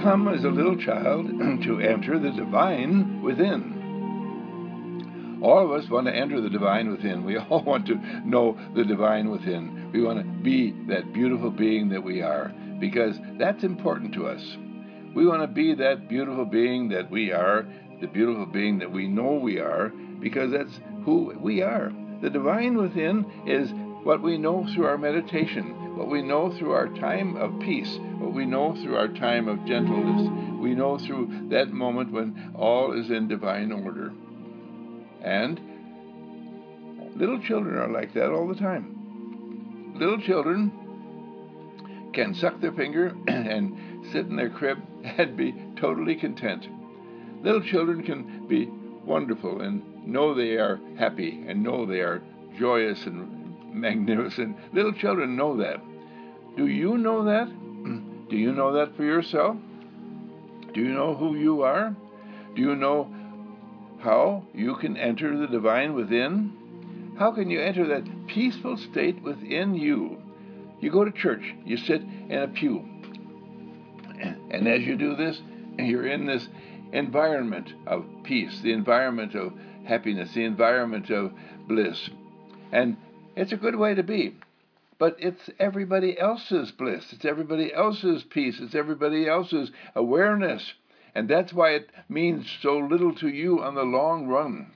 come as a little child to enter the divine within. All of us want to enter the divine within. We all want to know the divine within. We want to be that beautiful being that we are, because that's important to us. We want to be that beautiful being that we are, the beautiful being that we know we are, because that's who we are. The divine within is what we know through our meditation, what we know through our time of peace, what we know through our time of gentleness. We know through that moment when all is in divine order. And little children are like that all the time. Little children can suck their finger and sit in their crib and be totally content. Little children can be wonderful and know they are happy and know they are joyous and magnificent. Little children know that. Do you know that? Do you know that for yourself? Do you know who you are? Do you know how you can enter the divine within? How can you enter that peaceful state within you? You go to church, you sit in a pew, and as you do this, you're in this environment of peace, the environment of happiness, the environment of bliss. And it's a good way to be, but it's everybody else's bliss, it's everybody else's peace, it's everybody else's awareness. And that's why it means so little to you on the long run.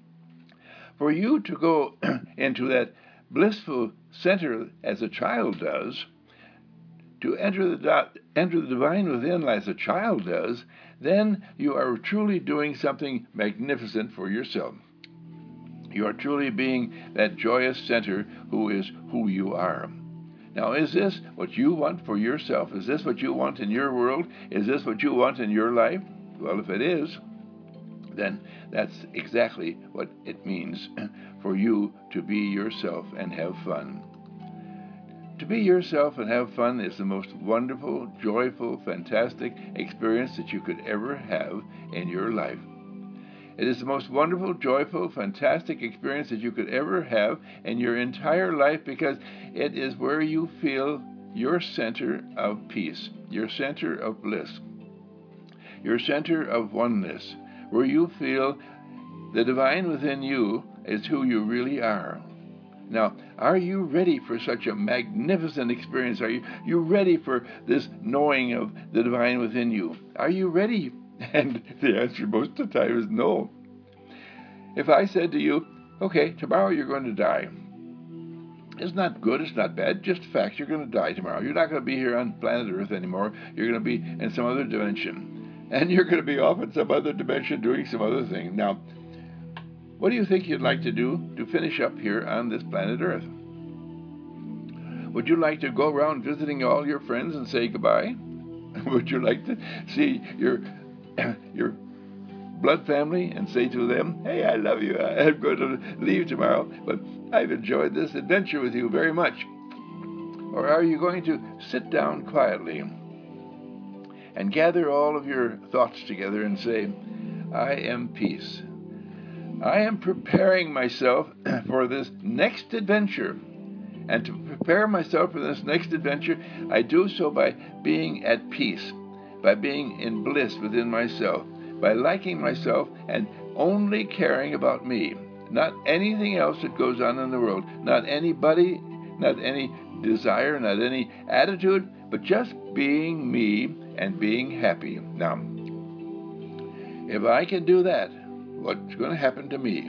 For you to go into that blissful center as a child does, to enter the divine within as a child does, then you are truly doing something magnificent for yourself. You are truly being that joyous center who is who you are. Now, is this what you want for yourself? Is this what you want in your world? Is this what you want in your life? Well, if it is, then that's exactly what it means for you to be yourself and have fun. To be yourself and have fun is the most wonderful, joyful, fantastic experience that you could ever have in your life. It is the most wonderful, joyful, fantastic experience that you could ever have in your entire life, because it is where you feel your center of peace, your center of bliss, your center of oneness, where you feel the divine within you is who you really are. Now, are you ready for such a magnificent experience? Are you ready for this knowing of the divine within you? Are you ready? And the answer most of the time is no. If I said to you, okay, tomorrow you're going to die. It's not good, it's not bad, just fact, you're going to die tomorrow. You're not going to be here on planet Earth anymore. You're going to be in some other dimension. And you're going to be off in some other dimension doing some other thing. Now, what do you think you'd like to do to finish up here on this planet Earth? Would you like to go around visiting all your friends and say goodbye? Would you like to see your blood family and say to them, hey, I love you, I'm going to leave tomorrow, but I've enjoyed this adventure with you very much? Or are you going to sit down quietly and gather all of your thoughts together and say, I am peace. I am preparing myself for this next adventure. And to prepare myself for this next adventure, I do so by being at peace, by being in bliss within myself, by liking myself and only caring about me, not anything else that goes on in the world, not anybody, not any desire, not any attitude, but just being me and being happy. Now, if I can do that, what's going to happen to me?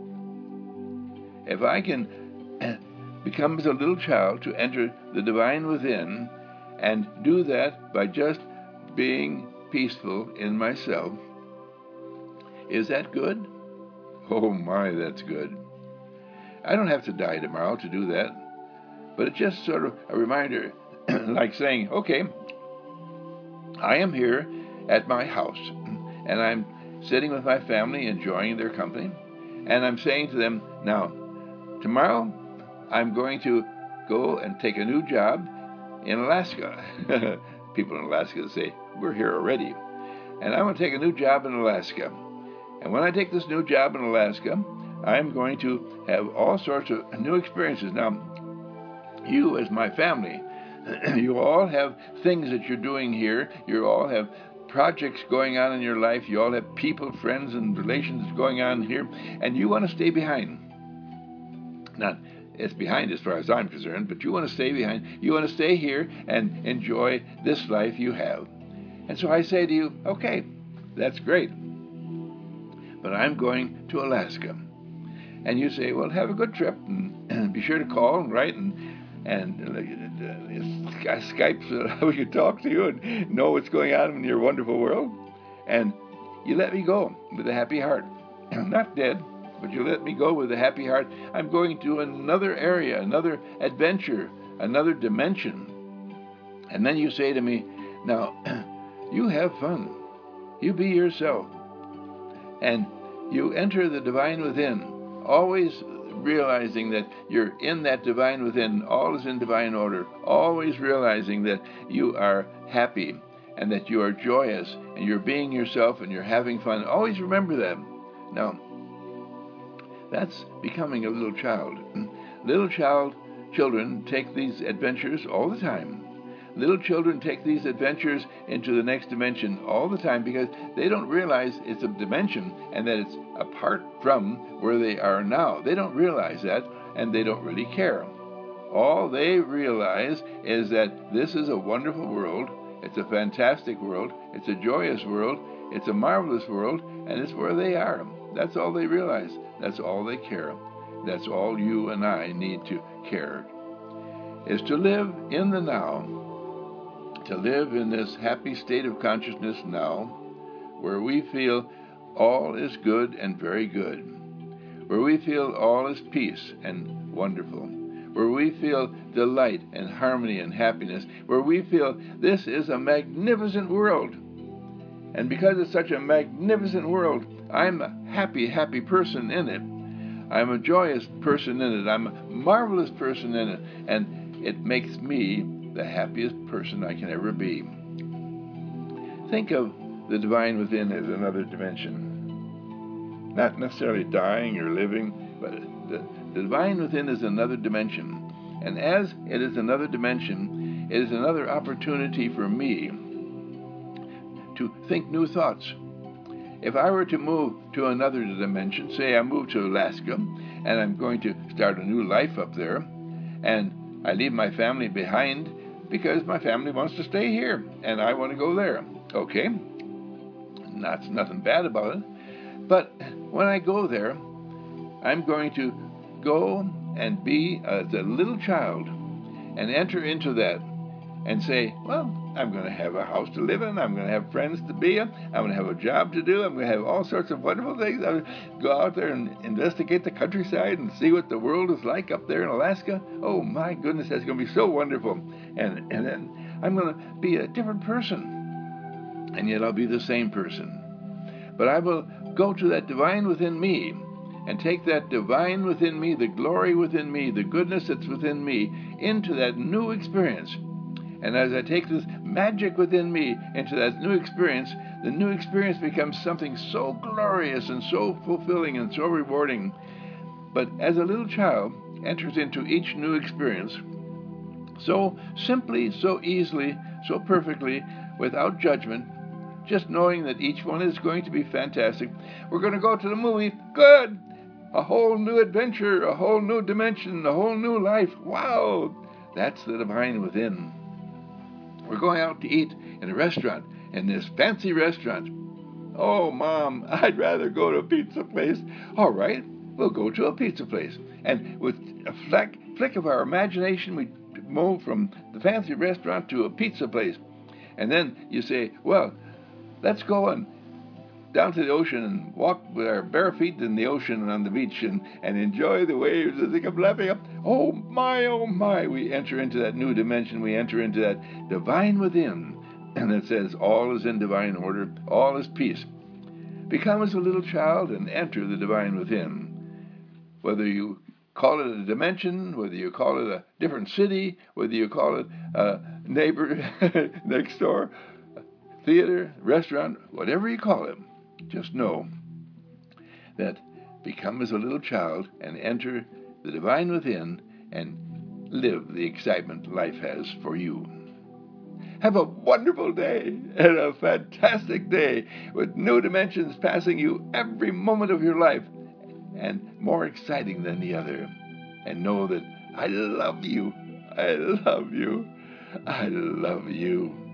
If I can become as a little child to enter the divine within and do that by just being peaceful in myself, is that good? Oh my, that's good. I don't have to die tomorrow to do that, but it's just sort of a reminder, like saying, okay, I am here at my house, and I'm sitting with my family, enjoying their company, and I'm saying to them, now, tomorrow I'm going to go and take a new job in Alaska. People in Alaska say, we're here already. And I'm going to take a new job in Alaska. And when I take this new job in Alaska, I'm going to have all sorts of new experiences. Now, you as my family You all have things that you're doing here. You all have projects going on in your life. You all have people, friends, and relations going on here, and you want to stay behind. Not it's behind as far as I'm concerned, but you want to stay behind. You want to stay here and enjoy this life you have. And so I say to you, okay, that's great, but I'm going to Alaska. And you say, well, have a good trip, and be sure to call and write, and Skype so that we can talk to you and know what's going on in your wonderful world. And you let me go with a happy heart. I'm not dead, but you let me go with a happy heart. I'm going to another area, another adventure, another dimension. And then you say to me, now, you have fun. You be yourself. And you enter the divine within, always realizing that you're in that divine within, all is in divine order, always realizing that you are happy and that you are joyous and you're being yourself and you're having fun. Always remember that. Now, that's becoming a little child. Children take these adventures all the time. Little children take these adventures into the next dimension all the time because they don't realize it's a dimension and that it's apart from where they are now. They don't realize that, and they don't really care. All they realize is that this is a wonderful world, it's a fantastic world, it's a joyous world, it's a marvelous world, and it's where they are. That's all they realize. That's all they care. That's all you and I need to care, is to live in the now, to live in this happy state of consciousness now, where we feel all is good and very good, where we feel all is peace and wonderful, where we feel delight and harmony and happiness, where we feel this is a magnificent world. And because it's such a magnificent world, I'm a happy, happy person in it. I'm a joyous person in it. I'm a marvelous person in it. And it makes me the happiest person I can ever be. Think of the divine within as another dimension. Not necessarily dying or living, but the divine within is another dimension. And as it is another dimension, it is another opportunity for me to think new thoughts. If I were to move to another dimension, say I move to Alaska, and I'm going to start a new life up there, and I leave my family behind because my family wants to stay here, and I want to go there. Okay, that's nothing bad about it. But when I go there, I'm going to go and be as a little child and enter into that and say, well, I'm going to have a house to live in, I'm going to have friends to be in, I'm going to have a job to do, I'm going to have all sorts of wonderful things. I'm going to go out there and investigate the countryside and see what the world is like up there in Alaska. Oh my goodness, that's going to be so wonderful. And then I'm going to be a different person, and yet I'll be the same person. But I will go to that divine within me and take that divine within me, the glory within me, the goodness that's within me, into that new experience. And as I take this magic within me into that new experience, the new experience becomes something so glorious and so fulfilling and so rewarding. But as a little child enters into each new experience, so simply, so easily, so perfectly, without judgment, just knowing that each one is going to be fantastic. We're going to go to the movie. Good! A whole new adventure, a whole new dimension, a whole new life. Wow! That's the divine within. We're going out to eat in a restaurant, in this fancy restaurant. Oh, Mom, I'd rather go to a pizza place. All right, we'll go to a pizza place. And with a flick of our imagination, we move from the fancy restaurant to a pizza place. And then you say, well, let's go down to the ocean and walk with our bare feet in the ocean and on the beach and enjoy the waves as they come lapping up. Oh my, we enter into that new dimension. We enter into that divine within. And it says, all is in divine order, all is peace. Become as a little child and enter the divine within. Whether you call it a dimension, whether you call it a different city, whether you call it a neighbor next door, theater, restaurant, whatever you call it, just know that become as a little child and enter the divine within and live the excitement life has for you. Have a wonderful day and a fantastic day with new dimensions passing you every moment of your life and more exciting than the other. And know that I love you. I love you. I love you.